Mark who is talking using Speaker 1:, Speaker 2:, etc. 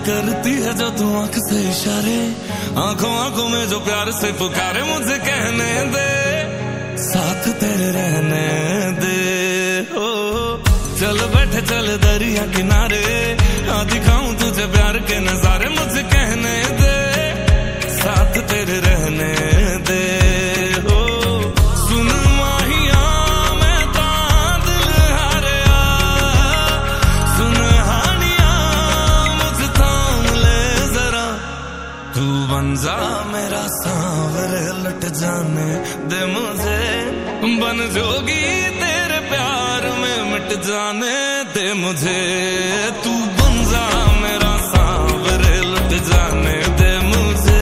Speaker 1: करती है जो तू आंख से इशारे, आंखों आंखों में जो प्यार से पुकारे, मुझे कहने दे साथ तेरे रहने दे। ओ चल बैठे चल दरिया किनारे, आ दिखाऊं तुझे प्यार के नजारे, मुझे कहने दे साथ तेरे रहने दे। ओ सुन माहिया मैं ता दिल हारिया, सुन हानिया मुझे थाम ले जरा, तू बन जा मेरा सांवरे लट जाने दे मुझे, बन जोगी तेरे प्यार में मिट जाने दे मुझे। तू